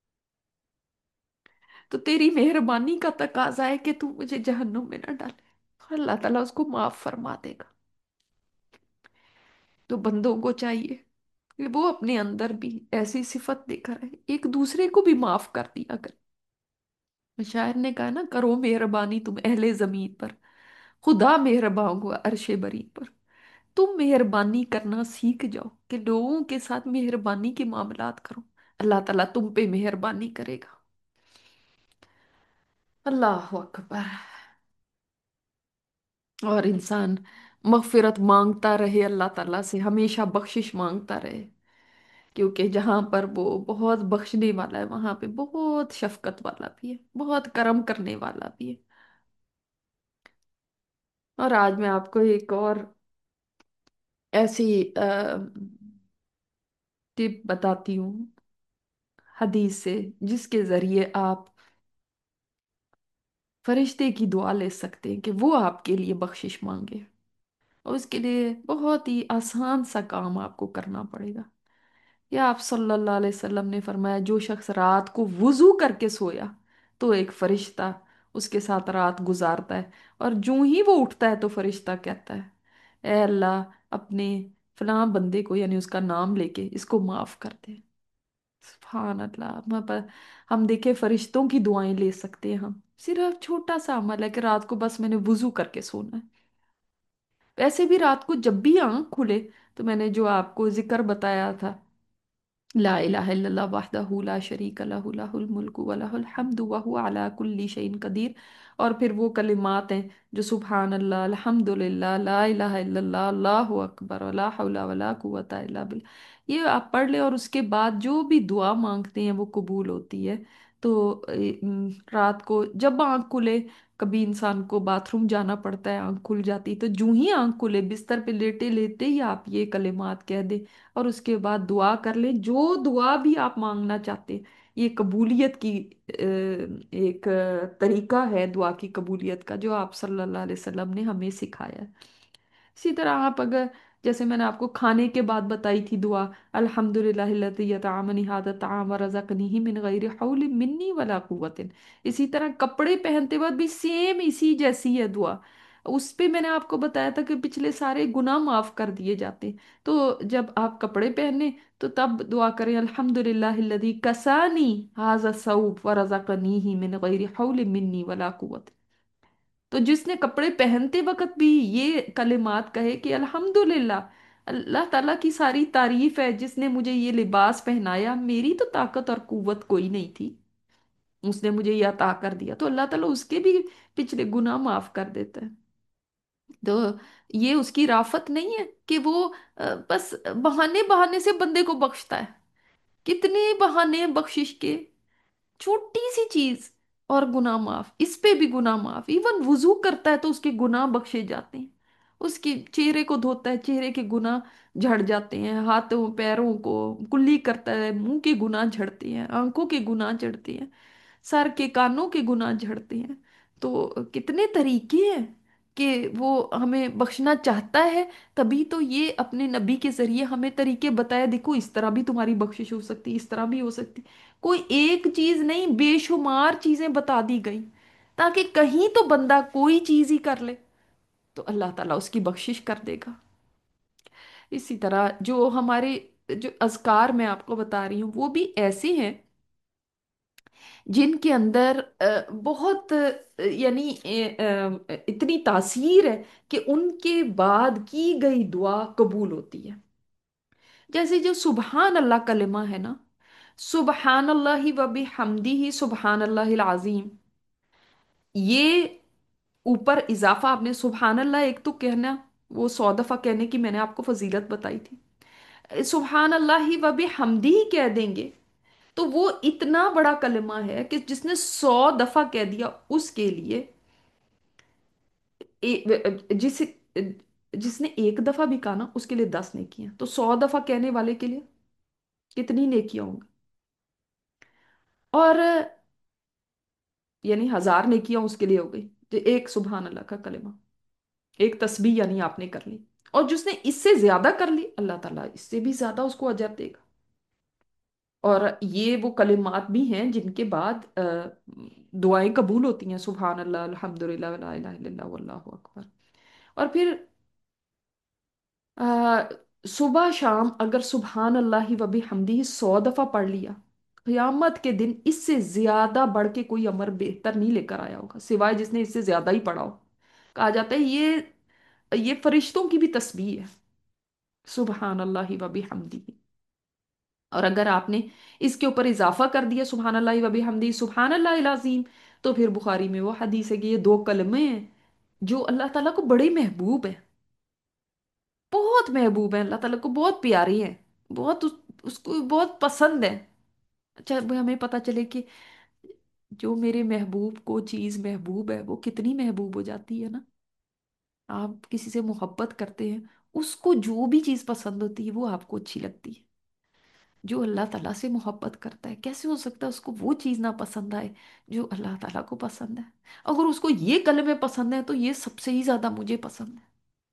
तो तेरी मेहरबानी का तकाजा है कि तू मुझे जहन्नुम में ना डाले। और अल्लाह ताला उसको माफ फरमा देगा। तो बंदों को चाहिए वो अपने अंदर भी ऐसी सिफत लेकर है, एक दूसरे को भी माफ कर दिया कर। शायर ने कहा ना, करो मेहरबानी तुम अहले जमीन पर, खुदा मेहरबान हुआ अरशे बरी पर। तुम मेहरबानी करना सीख जाओ कि लोगों के साथ मेहरबानी के मामलात करो, अल्लाह ताला तुम पे मेहरबानी करेगा। अल्लाह अकबर। और इंसान मगफिरत मांगता रहे अल्लाह ताला से, हमेशा बख्शिश मांगता रहे, क्योंकि जहां पर वो बहुत बख्शने वाला है वहां पे बहुत शफकत वाला भी है, बहुत करम करने वाला भी है। और आज मैं आपको एक और ऐसी टिप बताती हूँ हदीस से, जिसके जरिए आप फरिश्ते की दुआ ले सकते हैं कि वो आपके लिए बख्शिश मांगे। और उसके लिए बहुत ही आसान सा काम आपको करना पड़ेगा। या आप सल्लल्लाहु अलैहि वसल्लम ने फरमाया, जो शख्स रात को वुजू करके सोया तो एक फरिश्ता उसके साथ रात गुजारता है, और जूं ही वो उठता है तो फरिश्ता कहता है, ए अल्लाह, अपने फलां बंदे को, यानी उसका नाम लेके, इसको माफ कर दे। सुभान अल्लाह। हम देखे फरिश्तों की दुआएं ले सकते हैं। हम सिर्फ छोटा सा अमल है कि रात को बस मैंने वुजू करके सोना है। वैसे भी रात को जब भी आंख खुले, तो मैंने जो आपको जिक्र बताया था, ला इलाहा इल्लल्लाह वहदहू ला शरीका लहू लहुल मुल्कु व लहुल हम्दु व हुवा अला कुल्ली शैइन कदीर। और फिर वो कलिमात हैं जो सुभान अल्लाह, अल्हम्दुलिल्लाह, ला इलाहा इल्लल्लाह, अल्लाहु अकबर, व ला हौला व ला कुव्वता इल्ला बिल्लाह। ये आप पढ़ ले, और उसके बाद जो भी दुआ मांगते हैं वो कबूल होती है। तो रात को जब आंख खुले, कभी इंसान को बाथरूम जाना पड़ता है, आंख खुल जाती, तो जूं ही आंख खुले बिस्तर पे लेटे लेटे ही आप ये कलिमात कह दे, और उसके बाद दुआ कर लें, जो दुआ भी आप मांगना चाहते हैं। ये कबूलियत की एक तरीका है दुआ की कबूलियत का, जो आप सल्लल्लाहु अलैहि वसल्लम ने हमें सिखाया है। इसी तरह आप अगर, जैसे मैंने आपको खाने के बाद बताई थी दुआ, अल्हम्दुलिल्लाहिल्लज़ी अतअमनी हादा तआम व रज़क़नीही मिन गैरि हौल मिन्नी वला कुव्वतिन। इसी तरह कपड़े पहनते वक्त भी सेम इसी जैसी है दुआ। उस पे मैंने आपको बताया था कि पिछले सारे गुनाह माफ कर दिए जाते। तो जब आप कपड़े पहने तो तब दुआ करें, अल्हम्दुलिल्लाहिल्लज़ी कसानी हाज़ा सौब व रज़क़नीही मिन गैरि हौल मिन्नी वला कुव्वतिन। तो जिसने कपड़े पहनते वक्त भी ये कलिमात कहे कि अल्हम्दुलिल्लाह, अल्लाह ताला की सारी तारीफ है जिसने मुझे ये लिबास पहनाया, मेरी तो ताकत और कुव्वत कोई नहीं थी, उसने मुझे ये अता कर दिया, तो अल्लाह ताला उसके भी पिछले गुनाह माफ कर देता है। तो ये उसकी राफत नहीं है कि वो बस बहाने बहाने से बंदे को बख्शता है। कितने बहाने हैं बख्शिश के, छोटी सी चीज और गुनाह माफ, इस पे भी गुनाह माफ। इवन वुजू करता है तो उसके गुनाह बख्शे जाते हैं। उसके चेहरे को धोता है, चेहरे के गुनाह झड़ जाते हैं, हाथों पैरों को कुल्ली करता है, मुंह के गुनाह झड़ते हैं, आंखों के गुनाह झड़ते हैं, सर के कानों के गुनाह झड़ते हैं। तो कितने तरीके हैं कि वो हमें बख्शना चाहता है। तभी तो ये अपने नबी के जरिए हमें तरीके बताया, देखो इस तरह भी तुम्हारी बख्शिश हो सकती, इस तरह भी हो सकती। कोई एक चीज नहीं, बेशुमार चीजें बता दी गई, ताकि कहीं तो बंदा कोई चीज ही कर ले तो अल्लाह ताला उसकी बख्शिश कर देगा। इसी तरह जो हमारे जो अज़कार मैं आपको बता रही हूँ, वो भी ऐसे हैं जिनके अंदर बहुत यानी इतनी तासीर है कि उनके बाद की गई दुआ कबूल होती है। जैसे जो सुबहान अल्लाह कलिमा है ना, सुबहान अल्लाह व बिहम्दिही सुबहान अल्लाहिल अज़ीम, ये ऊपर इजाफा आपने सुबहान अल्लाह एक तो कहना, वो 100 दफा कहने की मैंने आपको फजीलत बताई थी। सुबहान अल्लाह व बिहम्दिही कह देंगे तो वो इतना बड़ा कलमा है कि जिसने 100 दफा कह दिया उसके लिए जिस जिसने एक दफा भी कहा ना उसके लिए 10 नेकियां, तो 100 दफा कहने वाले के लिए कितनी नेकियां होंगी। और यानी 1000 नेकियां उसके लिए हो गई, जो एक सुबहान अल्लाह का कलिमा, एक तस्बीह यानी आपने कर ली। और जिसने इससे ज्यादा कर ली, अल्लाह ताला इससे भी ज्यादा उसको अजर देगा। और ये वो कलिमात भी हैं जिनके बाद दुआएं कबूल होती हैं, सुभान अल्लाह, अल्हम्दुलिल्लाह, ला इलाहा इल्लल्लाह, वल्लाहु अकबर। और फिर सुबह शाम अगर सुबहान अल्लाह व बिहम्दिही 100 दफा पढ़ लिया, क़यामत के दिन इससे ज्यादा बढ़ के कोई अमर बेहतर नहीं लेकर आया होगा, सिवाय जिसने इससे ज्यादा ही पढ़ा हो। कहा जाता है ये फरिश्तों की भी तस्बीह है, सुबहान अल्लाह व बिहम्दिही। और अगर आपने इसके ऊपर इजाफा कर दिया, सुबहान अल्लाह व बिहम्दिही सुबहान अल्लाह अज़ीम, तो फिर बुखारी में वो हदीस है कि ये दो कलमे हैं जो अल्लाह ताला को बड़े महबूब है, बहुत महबूब है, अल्लाह ताला को बहुत प्यारे हैं, बहुत उसको बहुत पसंद है। अच्छा, अब हमें पता चले कि जो मेरे महबूब को चीज महबूब है वो कितनी महबूब हो जाती है ना। आप किसी से मोहब्बत करते हैं, उसको जो भी चीज पसंद होती है वो आपको अच्छी लगती है। जो अल्लाह ताला से मोहब्बत करता है, कैसे हो सकता है उसको वो चीज ना पसंद आए जो अल्लाह ताला को पसंद है। अगर उसको ये कलमे पसंद है तो ये सबसे ही ज्यादा मुझे पसंद है।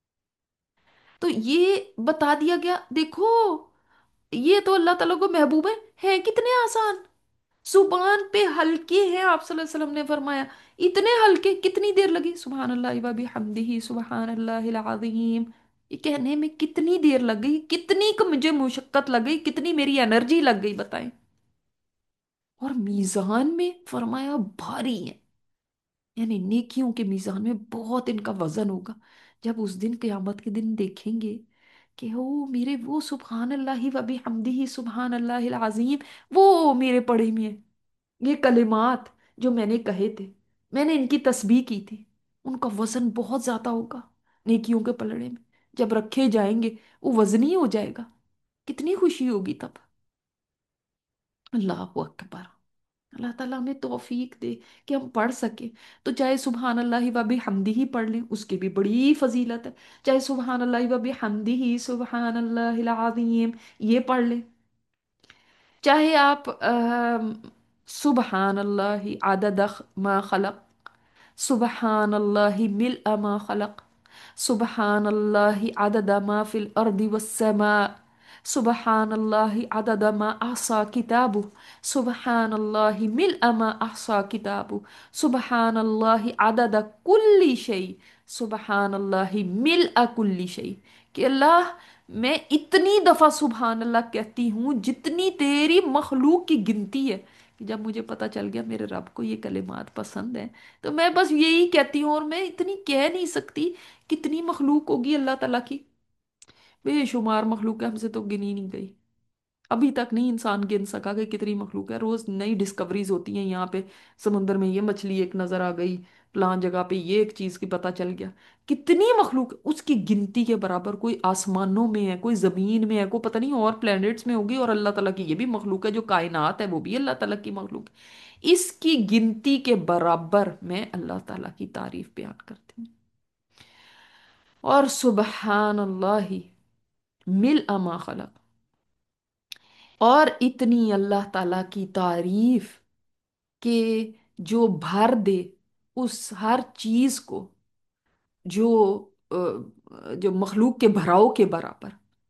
तो ये बता दिया गया, देखो ये तो अल्लाह ताला को महबूब है कितने आसान, जुबान पे हल्के हैं। आप सल्लल्लाहु अलैहि वसल्लम ने फरमाया इतने हल्के, कितनी देर लगी सुबहान अल्लाह व बिहम्दिही सुबहान अल्लाहिल अज़ीम, ये कहने में कितनी देर लग गई, कितनी मुझे मुशक्कत लग गई, कितनी मेरी एनर्जी लग गई, बताएं। और मीजान में फरमाया भारी है, यानी नेकियों के मीजान में बहुत इनका वजन होगा। जब उस दिन क़यामत के दिन देखेंगे कि ओ मेरे वो सुबहान अल्लाह व बिहम्दिही सुबहान अल्लाहिल अज़ीम, वो मेरे पढ़े में है, ये कलिमात जो मैंने कहे थे, मैंने इनकी तस्बीह की थी, उनका वजन बहुत ज्यादा होगा नेकियों के पलड़े में। जब रखे जाएंगे वो वजनी हो जाएगा, कितनी खुशी होगी तब। अल्लाह अकबर। अल्लाह ताला हमें तौफीक दे कि हम पढ़ सके। तो चाहे सुबहान अल्लाह व बिहम्दिही पढ़ लें, उसकी भी बड़ी फजीलत है। चाहे सुबहान अल्लाह व बिहम्दिही सुबहान अल्लाहिल अज़ीम ये पढ़ लें। चाहे आप सुबहान अल्लाह आदद मा खलक, सुबहान अल्लाह मिल मा खलक, सुबहान अल्लाह अदद मा फिल अर्दि वस्समा, सुबहान अल्लाह अदद मा अहसा किताबु, सुबहान अल्लाह मिल मा अहसा किताबु, सुबहान अल्लाह अदद कुल्ली शै, सुबहान अल्लाह मिल कुल्ली शै। कि अल्लाह मैं इतनी दफा सुबहान अल्लाह कहती हूँ जितनी तेरी मखलूक की गिनती है। कि जब मुझे पता चल गया मेरे रब को ये कलिमात पसंद है, तो मैं बस यही कहती हूँ, और मैं इतनी कह नहीं सकती। कितनी मखलूक होगी अल्लाह ताला की, बेशुमार मखलूक है, हमसे तो गिनी नहीं गई। अभी तक नहीं इंसान गिन सका कि कितनी मखलूक है। रोज नई डिस्कवरीज होती हैं यहाँ पे, समुंदर में ये मछली एक नजर आ गई, फलां जगह पे ये एक चीज की पता चल गया। कितनी मखलूक, उसकी गिनती के बराबर कोई आसमानों में है, कोई जमीन में है, कोई पता नहीं और प्लैनेट्स में होगी। और अल्लाह ताला की ये भी मखलूक है, जो कायनात है वो भी अल्लाह ताला की मखलूक है। इसकी गिनती के बराबर मैं अल्लाह ताला की तारीफ बयान करती हूँ। और सुबहान अल्लाह मिल अमा खलक, और इतनी अल्लाह ताला की तारीफ के जो भर दे उस हर चीज को, जो जो मखलूक के भराव के बराबर,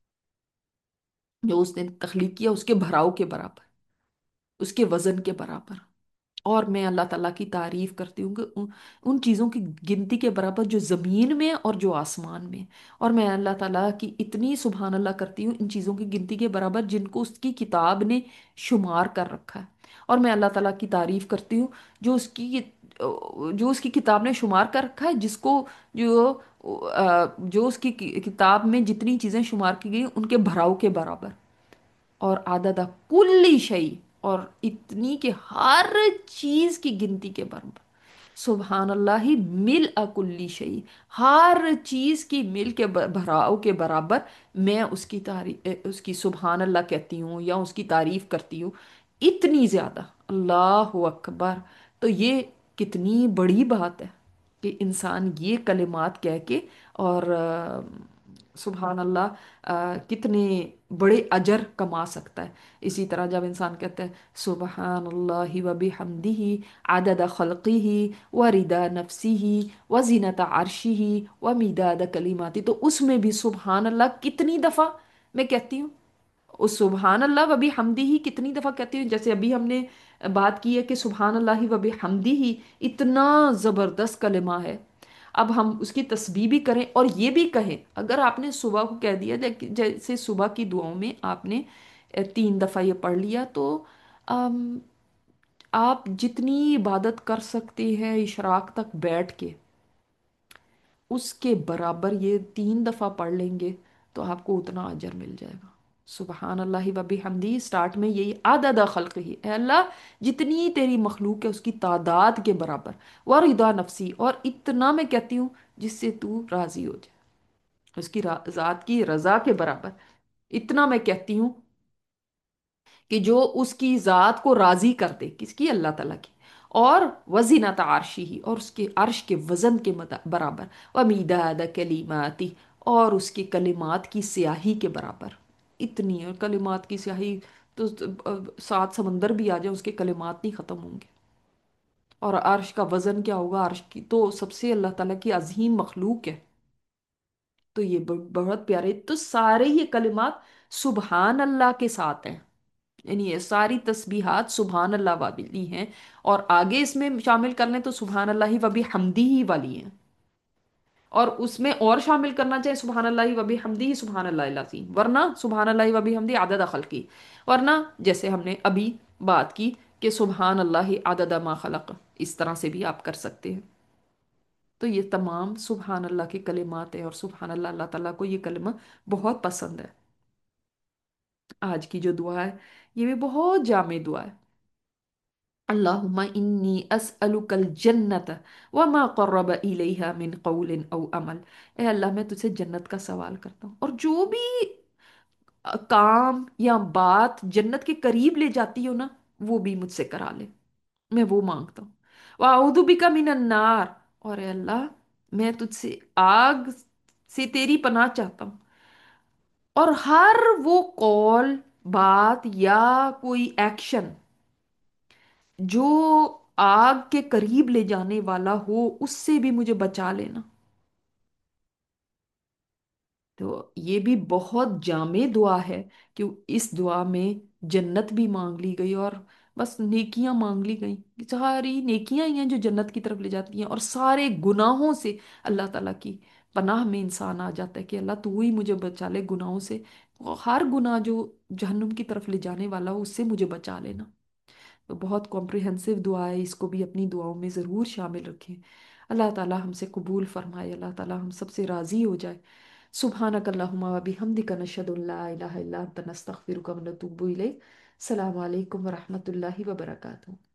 जो उसने तख्लीक किया उसके भराव के बराबर, उसके वजन के बराबर। और मैं अल्लाह ताला की तारीफ करती हूँ कि उन चीज़ों की गिनती के बराबर जो ज़मीन में है और जो आसमान में है। और मैं अल्लाह ताला की इतनी सुबहान अल्लाह करती हूँ इन चीज़ों की गिनती के बराबर जिनको उसकी किताब ने शुमार कर रखा है। और मैं अल्लाह ताला की तारीफ करती हूँ जो उसकी किताब ने शुमार कर रखा है, जिसको जो उसकी किताब में जितनी चीज़ें शुमार की गई उनके भराव के बराबर। और आददा कुल्ली शई, और इतनी कि हर चीज की गिनती के बराबर। सुबहान अल्लाह ही मिल अकुल्ली शई, हर चीज की मिल के भराव के बराबर मैं उसकी तारीफ, उसकी सुबहान अल्लाह कहती हूँ या उसकी तारीफ करती हूँ, इतनी ज्यादा। अल्लाह अकबर। तो ये कितनी बड़ी बात है कि इंसान ये कलिमात कह के, और सुबहान अल्लाह कितने बड़े अजर कमा सकता है। इसी तरह जब इंसान कहता है सुबहान अल्लाह व बिहम्दिही आदद खल्किही व रिदा नफ्सिही व जीनत अर्शिही व मिदाद कलिमाती, तो उसमें भी सुबहान अल्लाह कितनी दफ़ा मैं कहती हूँ। उस सुबहान अल्लाह व बिहम्दिही कितनी दफ़ा कहती हूँ, जैसे अभी हमने बात की है कि सुबहान अल्लाह व बिहम्दिही इतना ज़बरदस्त कलिमा है। اب ہم اس کی تسبیح بھی کریں اور یہ بھی کہیں، اگر آپ نے صبح کو کہہ دیا، جیسے صبح کی دعاؤں میں آپ نے 3 دفعہ یہ پڑھ لیا، تو ام، آپ جتنی عبادت کر سکتے ہیں اشراق تک بیٹھ کے، اس کے برابر یہ 3 دفعہ پڑھ لیں گے تو آپ کو اتنا اجر مل جائے گا۔ سبحان اللہ و بحمدی اسٹارٹ میں یہی عدد خلق ہی، اے اللہ جتنی تیری مخلوق ہے اس کی تعداد کے برابر، ورضا نفسی، اور اتنا میں کہتی ہوں جس سے تو راضی ہو جائے، اس کی ذات کی رضا کے برابر اتنا میں کہتی ہوں کہ جو اس کی ذات کو راضی کر دے، کس کی؟ اللہ تعالیٰ کی، اور وزینت عرشی ہی، اور اس کے عرش کے وزن کے برابر، ومیداد کلماتی، اور اس کے کلمات کی سیاہی کے برابر، اتنی ہے کلمات کی سیاہی، تو 7 سمندر بھی آ جائے اس کے کلمات نہیں ختم ہوں گے۔ اور عرش کا وزن کیا ہوگا؟ عرش کی تو سب سے اللہ تعالیٰ کی عظیم مخلوق ہے، تو یہ بہت پیارے، تو سارے یہ کلمات سبحان اللہ کے ساتھ ہیں، یعنی یہ ساری تسبیحات سبحان اللہ والی ہیں، اور آگے اس میں شامل کر لیں تو سبحان اللہ و بحمدی ہی والی ہیں، اور اس میں اور شامل کرنا چاہے سبحان اللہ و بحمدی سبحان اللہ العظیم، ورنہ سبحان اللہ و بحمدی عدد خلقی، ورنہ جیسے ہم نے ابھی بات کی کہ سبحان اللہ عدد ما خلق، اس طرح سے بھی آپ کر سکتے ہیں۔ تو یہ تمام سبحان اللہ کے کلمات ہیں، اور سبحان اللہ، اللہ تعالیٰ کو یہ کلمہ بہت پسند ہے۔ آج کی جو دعا ہے یہ بھی بہت جامع دعا ہے، اللہم انی اسألک الجنت وما قرب الیہا من قول او عمل، اے اللہ میں تجھ سے جنت کا سوال کرتا ہوں، اور جو بھی کام یا بات جنت کے قریب لے جاتی ہو نا، وہ بھی مجھ سے کرا لے، میں وہ مانگتا ہوں۔ وَأَعُوذُ بِكَ مِنَ النَّارِ، اور اے اللہ میں تجھ سے آگ سے تیری پناہ چاہتا ہوں، اور ہر وہ قول، بات یا کوئی ایکشن جو آگ کے قریب لے جانے والا ہو، اس سے بھی مجھے بچا لینا۔ تو یہ بھی بہت جامع دعا ہے کہ اس دعا میں جنت بھی مانگ لی گئی، اور بس نیکیاں مانگ لی گئی، ساری نیکیاں ہی ہیں جو جنت کی طرف لے جاتی ہیں، اور سارے گناہوں سے اللہ تعالیٰ کی پناہ میں انسان آ جاتا ہے کہ اللہ تو ہی مجھے بچا لے گناہوں سے، ہر گناہ جو جہنم کی طرف لے جانے والا ہو اس سے مجھے بچا لینا۔ تو بہت کمپریہنسو دعا ہے، اس کو بھی اپنی دعاؤں میں ضرور شامل رکھیں۔ اللہ تعالیٰ ہم سے قبول فرمائے، اللہ تعالیٰ ہم سب سے راضی ہو جائے۔ سبحانک اللہم و بحمدک، نشہد ان لا الہ الا انت، نستغفرک و نتوب الیک۔ السلام علیکم ورحمۃ اللہ وبرکاتہ۔